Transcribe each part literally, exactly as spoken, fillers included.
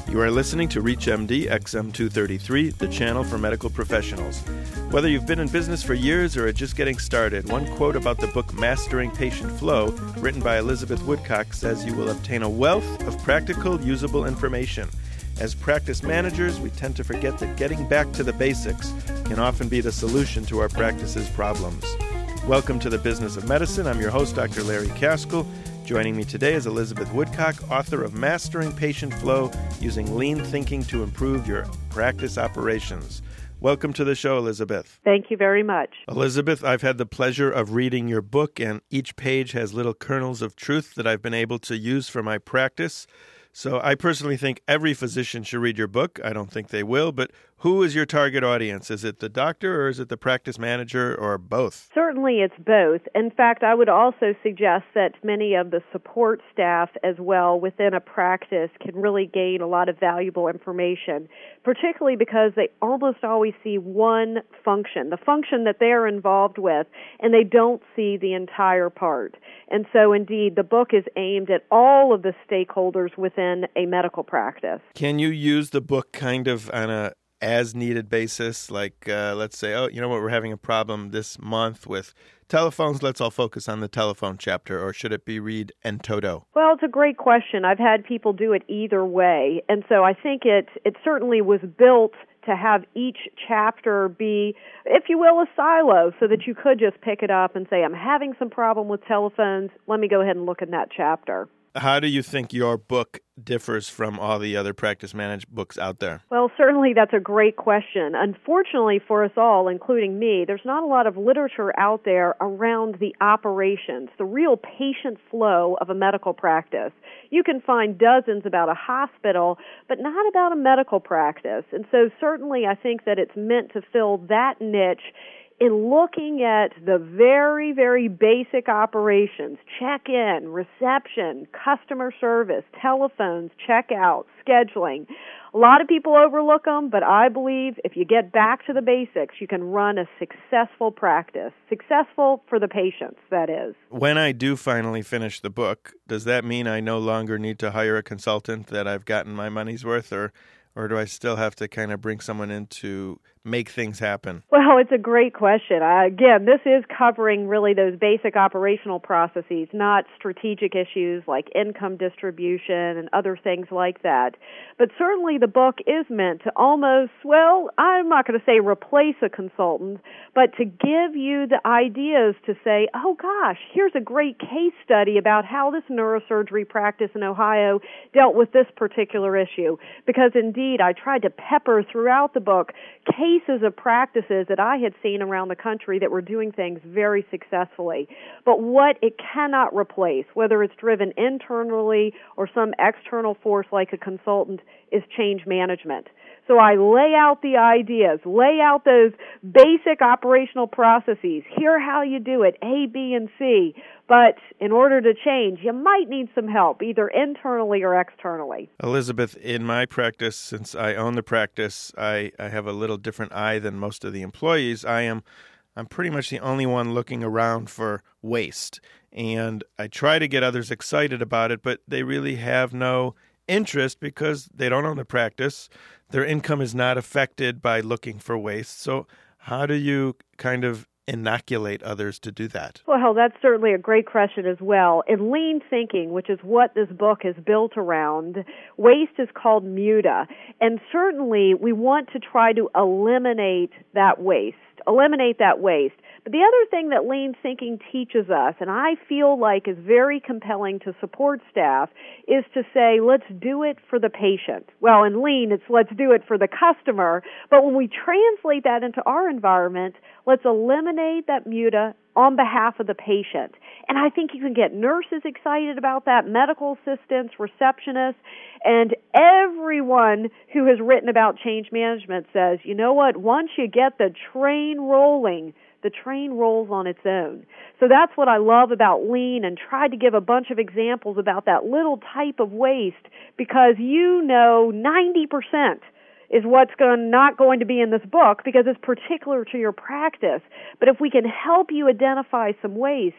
You are listening to ReachMD X M two thirty-three, the channel for medical professionals. Whether you've been in business for years or are just getting started, one quote about the book Mastering Patient Flow, written by Elizabeth Woodcock, says you will obtain a wealth of practical, usable information. As practice managers, we tend to forget that getting back to the basics can often be the solution to our practice's problems. Welcome to the Business of Medicine. I'm your host, Doctor Larry Caskell. Joining me today is Elizabeth Woodcock, author of Mastering Patient Flow, Using Lean Thinking to Improve Your Practice Operations. Welcome to the show, Elizabeth. Thank you very much. Elizabeth, I've had the pleasure of reading your book, and each page has little kernels of truth that I've been able to use for my practice. So I personally think every physician should read your book. I don't think they will, but who is your target audience? Is it the doctor or is it the practice manager or both? Certainly it's both. In fact, I would also suggest that many of the support staff as well within a practice can really gain a lot of valuable information, particularly because they almost always see one function, the function that they're involved with, and they don't see the entire part. And so indeed, the book is aimed at all of the stakeholders within a medical practice. Can you use the book kind of on a as-needed basis? Like, uh, let's say, oh, you know what, we're having a problem this month with telephones. Let's all focus on the telephone chapter. Or should it be read en toto? Well, it's a great question. I've had people do it either way. And so I think it, it certainly was built to have each chapter be, if you will, a silo so that you could just pick it up and say, I'm having some problem with telephones. Let me go ahead and look in that chapter. How do you think your book differs from all the other practice management books out there? Well, certainly that's a great question. Unfortunately for us all, including me, there's not a lot of literature out there around the operations, the real patient flow of a medical practice. You can find dozens about a hospital, but not about a medical practice. And so certainly I think that it's meant to fill that niche in looking at the very, very basic operations, check-in, reception, customer service, telephones, checkout, scheduling. A lot of people overlook them, but I believe if you get back to the basics, you can run a successful practice. Successful for the patients, that is. When I do finally finish the book, does that mean I no longer need to hire a consultant, that I've gotten my money's worth, or Or do I still have to kind of bring someone in to make things happen? Well, it's a great question. Uh, again, this is covering really those basic operational processes, not strategic issues like income distribution and other things like that. But certainly the book is meant to almost, well, I'm not going to say replace a consultant, but to give you the ideas to say, oh gosh, here's a great case study about how this neurosurgery practice in Ohio dealt with this particular issue. Because indeed, I tried to pepper throughout the book cases of practices that I had seen around the country that were doing things very successfully. But what it cannot replace, whether it's driven internally or some external force like a consultant, is change management. So I lay out the ideas, lay out those basic operational processes. Here how you do it, A, B, and C. But in order to change, you might need some help, either internally or externally. Elizabeth, in my practice, since I own the practice, I, I have a little different eye than most of the employees. I am I'm pretty much the only one looking around for waste. And I try to get others excited about it, but they really have no interest because they don't own the practice. Their income is not affected by looking for waste. So how do you kind of inoculate others to do that? Well, that's certainly a great question as well. In lean thinking, which is what this book is built around, waste is called muta. And certainly we want to try to eliminate that waste, eliminate that waste. But the other thing that lean thinking teaches us, and I feel like is very compelling to support staff, is to say, let's do it for the patient. Well, in lean, it's let's do it for the customer. But when we translate that into our environment, let's eliminate that muta on behalf of the patient. And I think you can get nurses excited about that, medical assistants, receptionists, and everyone who has written about change management says, you know what, once you get the train rolling, the train rolls on its own. So that's what I love about lean, and tried to give a bunch of examples about that little type of waste, because you know ninety percent is what's going, not going to be in this book because it's particular to your practice. But if we can help you identify some waste,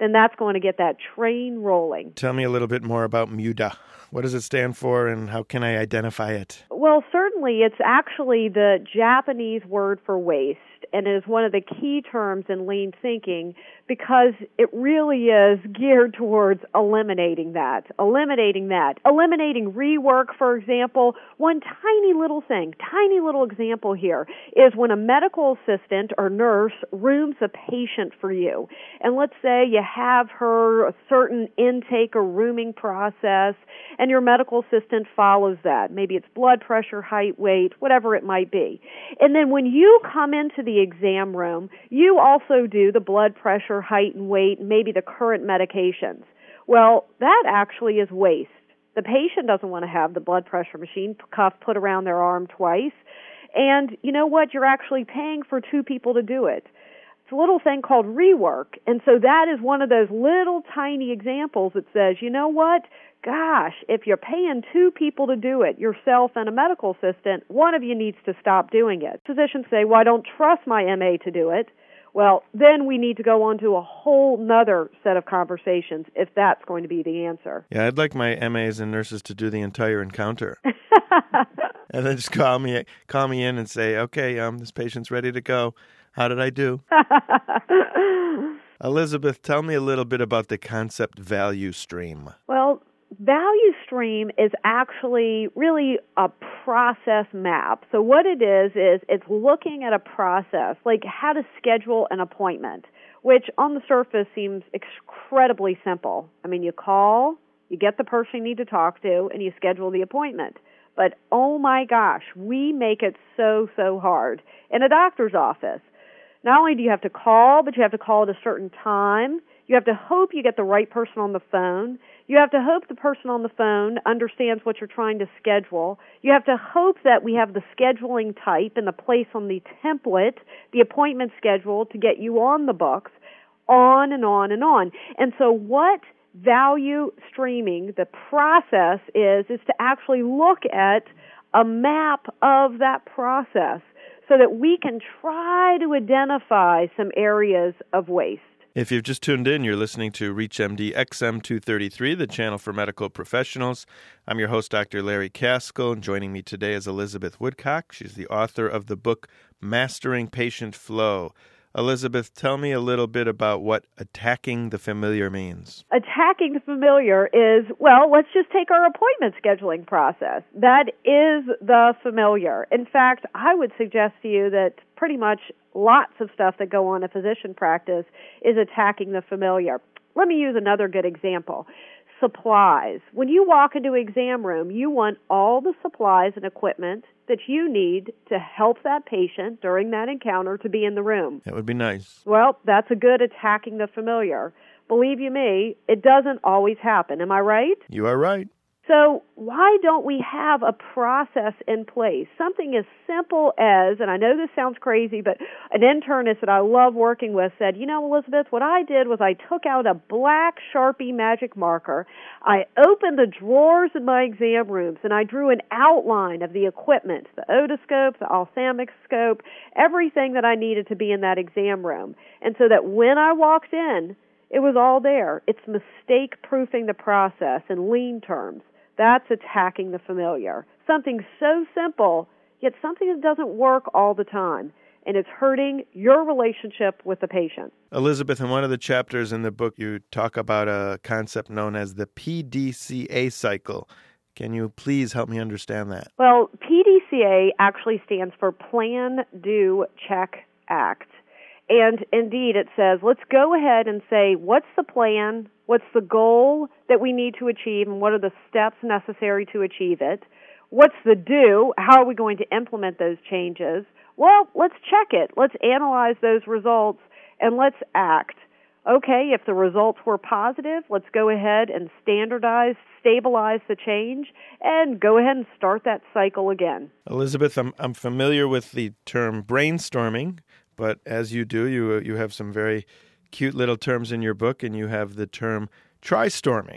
then that's going to get that train rolling. Tell me a little bit more about MUDA. What does it stand for, and how can I identify it? Well, certainly it's actually the Japanese word for waste, and it is one of the key terms in lean thinking because it really is geared towards eliminating that, eliminating that, eliminating rework, for example. One tiny little thing, tiny little example here is when a medical assistant or nurse rooms a patient for you, and let's say you have her a certain intake or rooming process, and your medical assistant follows that. Maybe it's blood pressure, height, weight, whatever it might be. And then when you come into the exam room, you also do the blood pressure, height, and weight, and maybe the current medications. Well, that actually is waste. The patient doesn't want to have the blood pressure machine cuff put around their arm twice. And you know what? You're actually paying for two people to do it. It's a little thing called rework. And so that is one of those little tiny examples that says, you know what? Gosh, if you're paying two people to do it, yourself and a medical assistant, one of you needs to stop doing it. Physicians say, well, I don't trust my M A to do it. Well, then we need to go on to a whole nother set of conversations if that's going to be the answer. Yeah, I'd like my M As and nurses to do the entire encounter. And then just call me call me in and say, okay, um, this patient's ready to go. How did I do? Elizabeth, tell me a little bit about the concept value stream. Well, value stream is actually really a process map. So what it is, is it's looking at a process, like how to schedule an appointment, which on the surface seems incredibly simple. I mean, you call, you get the person you need to talk to, and you schedule the appointment. But oh my gosh, we make it so, so hard. In a doctor's office, not only do you have to call, but you have to call at a certain time. You have to hope you get the right person on the phone. You have to hope the person on the phone understands what you're trying to schedule. You have to hope that we have the scheduling type and the place on the template, the appointment schedule to get you on the books, on and on and on. And so what value streaming, the process is, is to actually look at a map of that process so that we can try to identify some areas of waste. If you've just tuned in, you're listening to ReachMD X M two thirty-three, the channel for medical professionals. I'm your host, Doctor Larry Kaskel, and joining me today is Elizabeth Woodcock. She's the author of the book Mastering Patient Flow. Elizabeth, tell me a little bit about what attacking the familiar means. Attacking the familiar is, well, let's just take our appointment scheduling process. That is the familiar. In fact, I would suggest to you that pretty much lots of stuff that go on in physician practice is attacking the familiar. Let me use another good example. Supplies. When you walk into an exam room, you want all the supplies and equipment that you need to help that patient during that encounter to be in the room. That would be nice. Well, that's a good attacking the familiar. Believe you me, it doesn't always happen. Am I right? You are right. So why don't we have a process in place? Something as simple as, and I know this sounds crazy, but an internist that I love working with said, you know, Elizabeth, what I did was I took out a black Sharpie magic marker, I opened the drawers in my exam rooms, and I drew an outline of the equipment, the otoscope, the ophthalmic scope, everything that I needed to be in that exam room. And so that when I walked in, it was all there. It's mistake-proofing the process in lean terms. That's attacking the familiar. Something so simple, yet something that doesn't work all the time, and it's hurting your relationship with the patient. Elizabeth, in one of the chapters in the book, you talk about a concept known as the P D C A cycle. Can you please help me understand that? Well, P D C A actually stands for Plan, Do, Check, Act. And indeed, it says, let's go ahead and say, what's the plan? What's the goal that we need to achieve, and what are the steps necessary to achieve it? What's the do? How are we going to implement those changes? Well, let's check it. Let's analyze those results, and let's act. Okay, if the results were positive, let's go ahead and standardize, stabilize the change, and go ahead and start that cycle again. Elizabeth, I'm, I'm familiar with the term brainstorming. But as you do, you you have some very cute little terms in your book, and you have the term tristorming.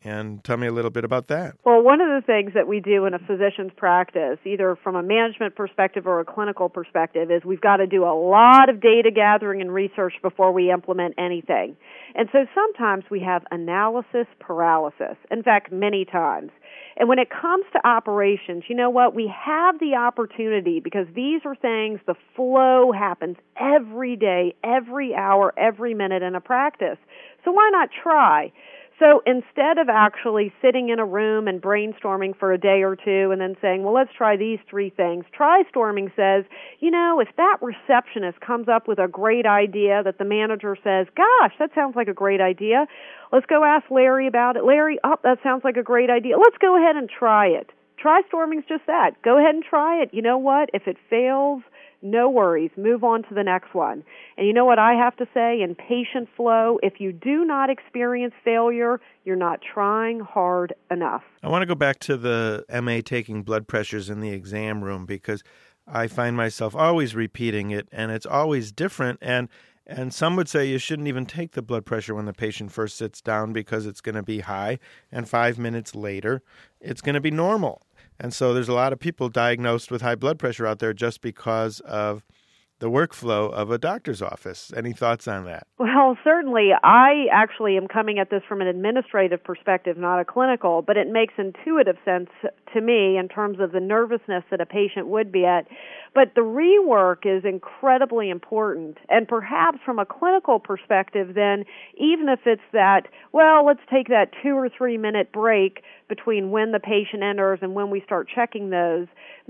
And tell me a little bit about that. Well, one of the things that we do in a physician's practice, either from a management perspective or a clinical perspective, is we've got to do a lot of data gathering and research before we implement anything. And so sometimes we have analysis paralysis. In fact, many times. And when it comes to operations, you know what? We have the opportunity, because these are things, the flow happens every day, every hour, every minute in a practice. So why not try? So instead of actually sitting in a room and brainstorming for a day or two and then saying, well, let's try these three things, Tristorming says, you know, if that receptionist comes up with a great idea that the manager says, gosh, that sounds like a great idea, let's go ask Larry about it. Larry, oh, that sounds like a great idea. Let's go ahead and try it. Tristorming's just that. Go ahead and try it. You know what? If it fails, no worries. Move on to the next one. And you know what I have to say? In patient flow, if you do not experience failure, you're not trying hard enough. I want to go back to the M A taking blood pressures in the exam room, because I find myself always repeating it, and it's always different. And and some would say you shouldn't even take the blood pressure when the patient first sits down, because it's going to be high, and five minutes later, it's going to be normal. And so there's a lot of people diagnosed with high blood pressure out there just because of the workflow of a doctor's office. Any thoughts on that? Well, certainly. I actually am coming at this from an administrative perspective, not a clinical, but it makes intuitive sense to me in terms of the nervousness that a patient would be at. But the rework is incredibly important. And perhaps from a clinical perspective, then, even if it's that, well, let's take that two or three minute break between when the patient enters and when we start checking those,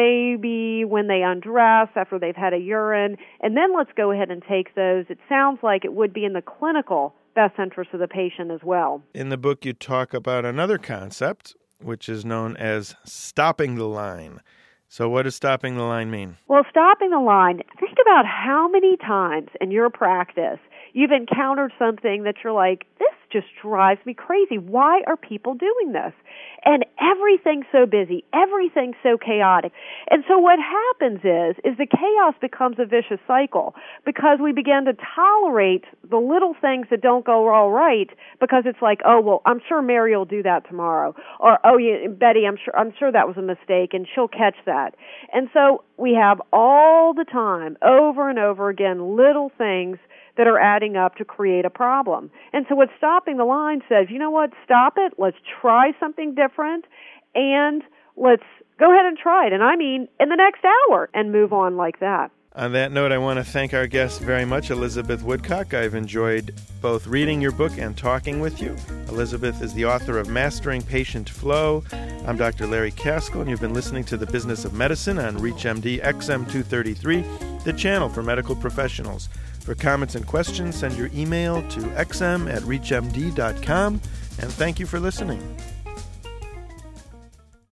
maybe when they undress after they've had a urine, and then let's go ahead and take those. It sounds like it would be in the clinical best interest of the patient as well. In the book, you talk about another concept, which is known as stopping the line. So what does stopping the line mean? Well, stopping the line, think about how many times in your practice you've encountered something that you're like, this just drives me crazy. Why are people doing this? And everything's so busy, everything's so chaotic. And so what happens is, is the chaos becomes a vicious cycle, because we begin to tolerate the little things that don't go all right, because it's like, oh, well, I'm sure Mary will do that tomorrow. Or, oh, yeah, Betty, I'm sure, I'm sure that was a mistake, and she'll catch that. And so we have all the time, over and over again, little things that are adding up to create a problem. And so what stopping the line says, you know what, stop it, let's try something different, and let's go ahead and try it. And I mean in the next hour, and move on like that. On that note, I want to thank our guest very much, Elizabeth Woodcock. I've enjoyed both reading your book and talking with you. Elizabeth is the author of Mastering Patient Flow. I'm Doctor Larry Kaskel, and you've been listening to The Business of Medicine on ReachMD X M two thirty-three, the channel for medical professionals. For comments and questions, send your email to x m at reach m d dot com, and thank you for listening.